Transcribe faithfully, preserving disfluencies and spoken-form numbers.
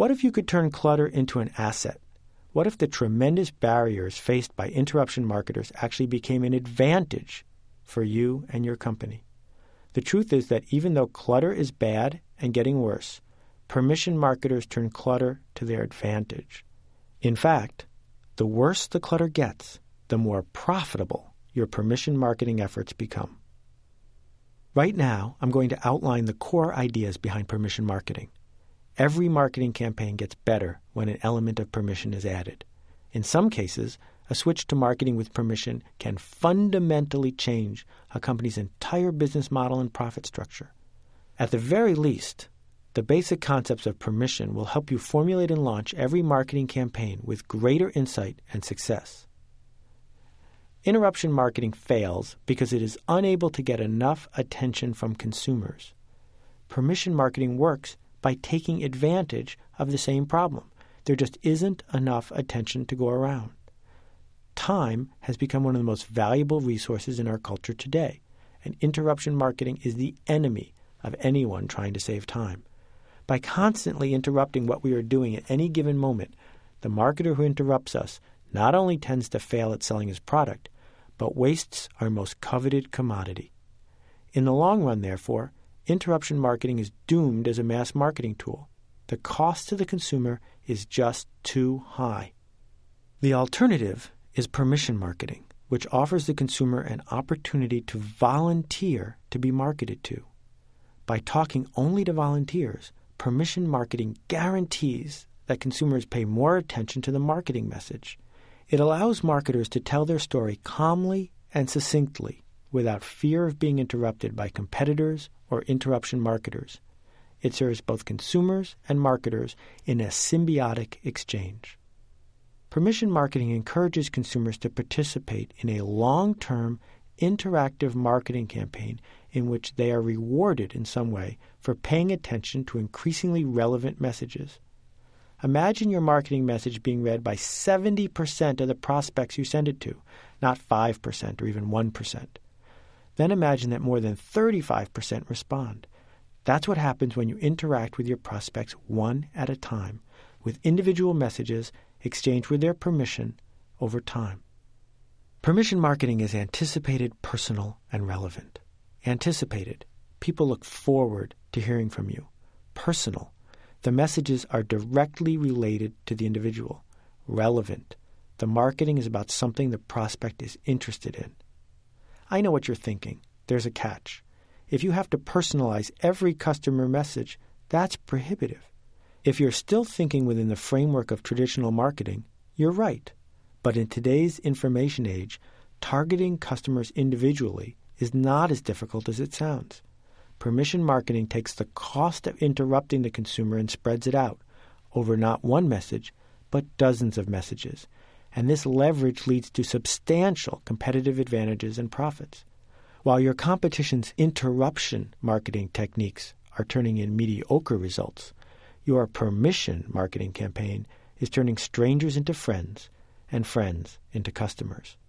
What if you could turn clutter into an asset? What if the tremendous barriers faced by interruption marketers actually became an advantage for you and your company? The truth is that even though clutter is bad and getting worse, permission marketers turn clutter to their advantage. In fact, the worse the clutter gets, the more profitable your permission marketing efforts become. Right now, I'm going to outline the core ideas behind permission marketing. Every marketing campaign gets better when an element of permission is added. In some cases, a switch to marketing with permission can fundamentally change a company's entire business model and profit structure. At the very least, the basic concepts of permission will help you formulate and launch every marketing campaign with greater insight and success. Interruption marketing fails because it is unable to get enough attention from consumers. Permission marketing works by taking advantage of the same problem. There just isn't enough attention to go around. Time has become one of the most valuable resources in our culture today, and interruption marketing is the enemy of anyone trying to save time. By constantly interrupting what we are doing at any given moment, the marketer who interrupts us not only tends to fail at selling his product, but wastes our most coveted commodity. In the long run, therefore, interruption marketing is doomed as a mass marketing tool. The cost to the consumer is just too high. The alternative is permission marketing, which offers the consumer an opportunity to volunteer to be marketed to. By talking only to volunteers, permission marketing guarantees that consumers pay more attention to the marketing message. It allows marketers to tell their story calmly and succinctly without fear of being interrupted by competitors or interruption marketers. It serves both consumers and marketers in a symbiotic exchange. Permission marketing encourages consumers to participate in a long-term, interactive marketing campaign in which they are rewarded in some way for paying attention to increasingly relevant messages. Imagine your marketing message being read by seventy percent of the prospects you send it to, not five percent or even one percent. Then imagine that more than thirty-five percent respond. That's what happens when you interact with your prospects one at a time, with individual messages exchanged with their permission over time. Permission marketing is anticipated, personal, and relevant. Anticipated. People look forward to hearing from you. Personal. The messages are directly related to the individual. Relevant. The marketing is about something the prospect is interested in. I know what you're thinking. There's a catch. If you have to personalize every customer message, that's prohibitive. If you're still thinking within the framework of traditional marketing, you're right. But in today's information age, targeting customers individually is not as difficult as it sounds. Permission marketing takes the cost of interrupting the consumer and spreads it out over not one message, but dozens of messages. And this leverage leads to substantial competitive advantages and profits. While your competition's interruption marketing techniques are turning in mediocre results, your permission marketing campaign is turning strangers into friends and friends into customers.